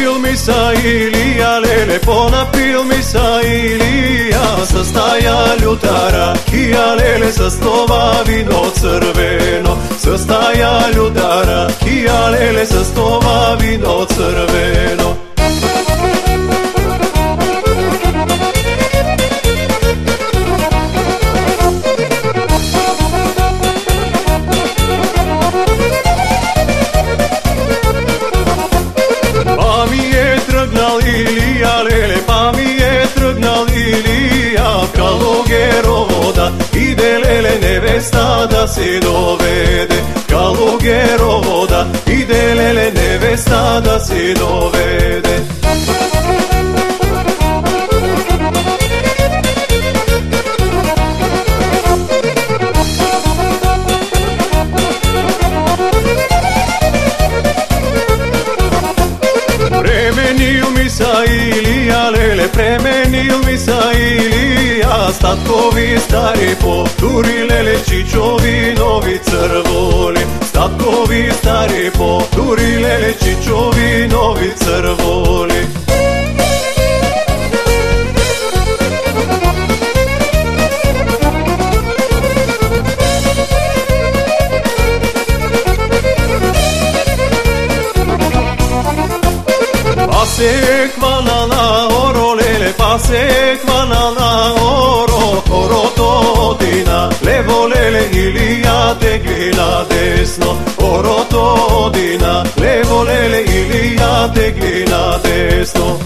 Понапил миса Илия, леле, понапил миса Илия, состоя лютара, кия леле, со стола вино црвено, состоя лютара, кия леле, со стола вино црвено. Илия, леле, па ми е тръгнал Илия в Калугерово, иде леле невеста да си доведе. Калугерово, иде леле невеста да си доведе. Пременил ми са Илия, леле, пременил ми са Илия, статкови стари повтори, леле, чичови нови църволи. Статкови стари повтори, леле, чичови нови църволи. Се хвана на оро, леле, па се хвана на оро, орото одина, лево, леле, Илия тегли на десно, орото одина, лево, леле, Илия тегли на десно.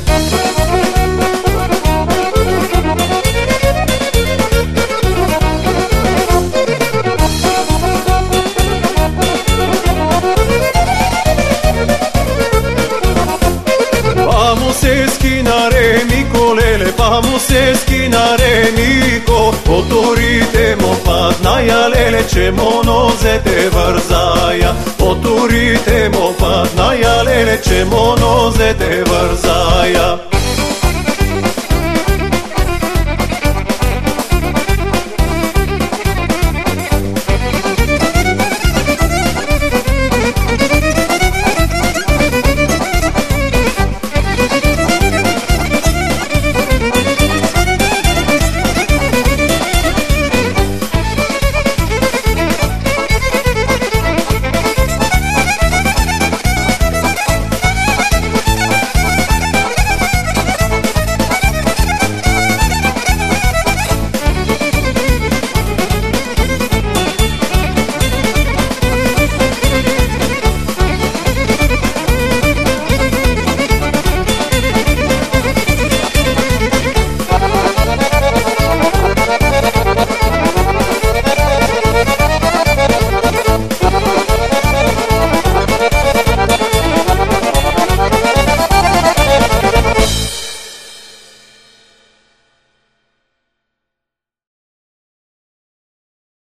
Se schinare mico, lele, pamu se schinare mico, poturite mo padnaja, lele, ce monoze te vързая, poturite mo padnaja, lele, ce monoze te vързая.